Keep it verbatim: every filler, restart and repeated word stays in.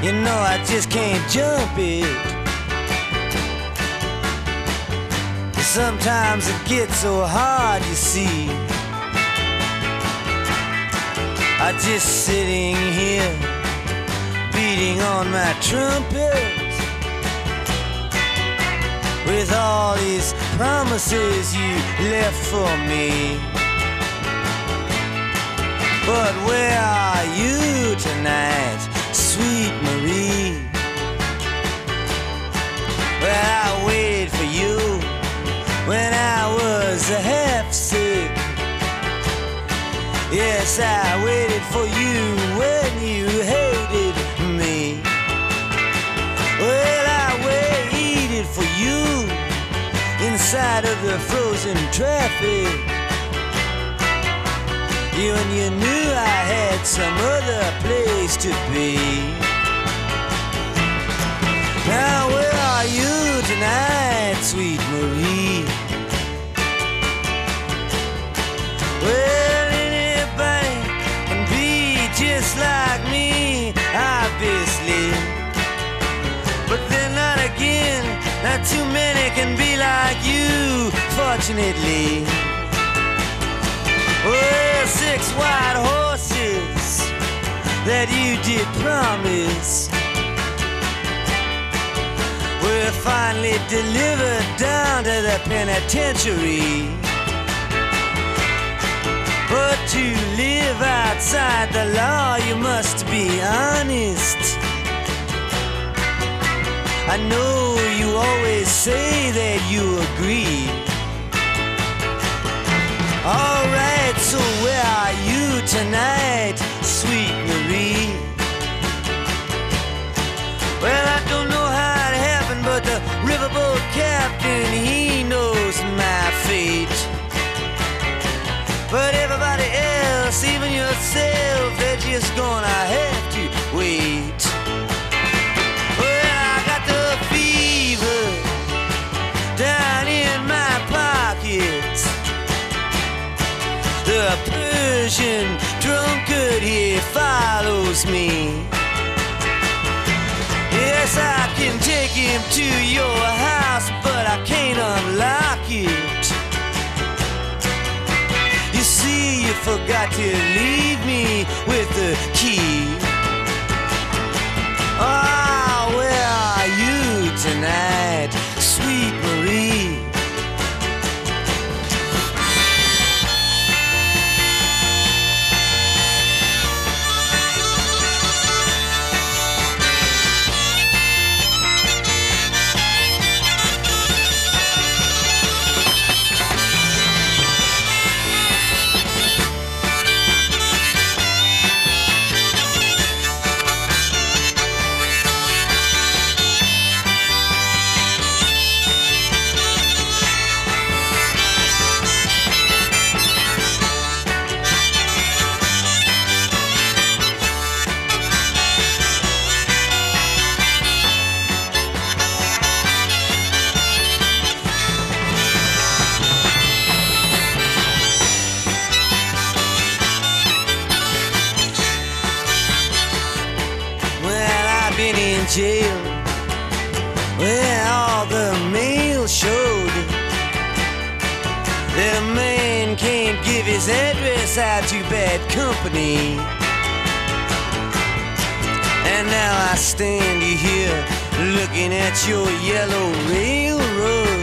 You know I just can't jump it. Sometimes it gets so hard, you see. I'm just sitting here beating on my trumpet with all these promises you left for me. But where are you tonight, sweet Marie? Well, I waited for you when I was half sick. Yes, I waited for you when you hated me. Well, I waited for you inside of the frozen traffic. You and you knew I had some other place to be. Now where are you tonight, sweet Marie? Well, anybody can be just like me, obviously. But then not again, not too many can be like you, fortunately. Well, six white horses that you did promise were finally delivered down to the penitentiary. But to live outside the law, you must be honest. I know you always say that you agree. Alright, so where are you tonight, sweet Marie? Well, I don't know how it happened, but the riverboat captain, he knows my fate. But everybody else, even yourself, they're just gonna have to wait. Well, I got the fever down in my pocket. The Persian drunkard, he follows me. Yes, I can take him to your house, but I can't unlock it. You see, you forgot to leave me with the key. Ah, oh, where are you tonight, sweet Marie? Jail, where all the mail showed that a man can't give his address out to bad company. And now I stand here looking at your yellow railroad.